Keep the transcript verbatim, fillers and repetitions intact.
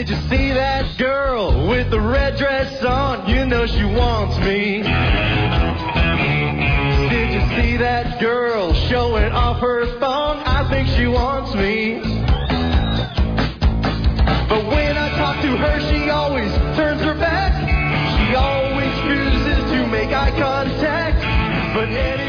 Did you see that girl with the red dress on? You know she wants me. Did you see that girl showing off her thong? I think she wants me. But when I talk to her, she always turns her back. She always refuses to make eye contact. But anyway,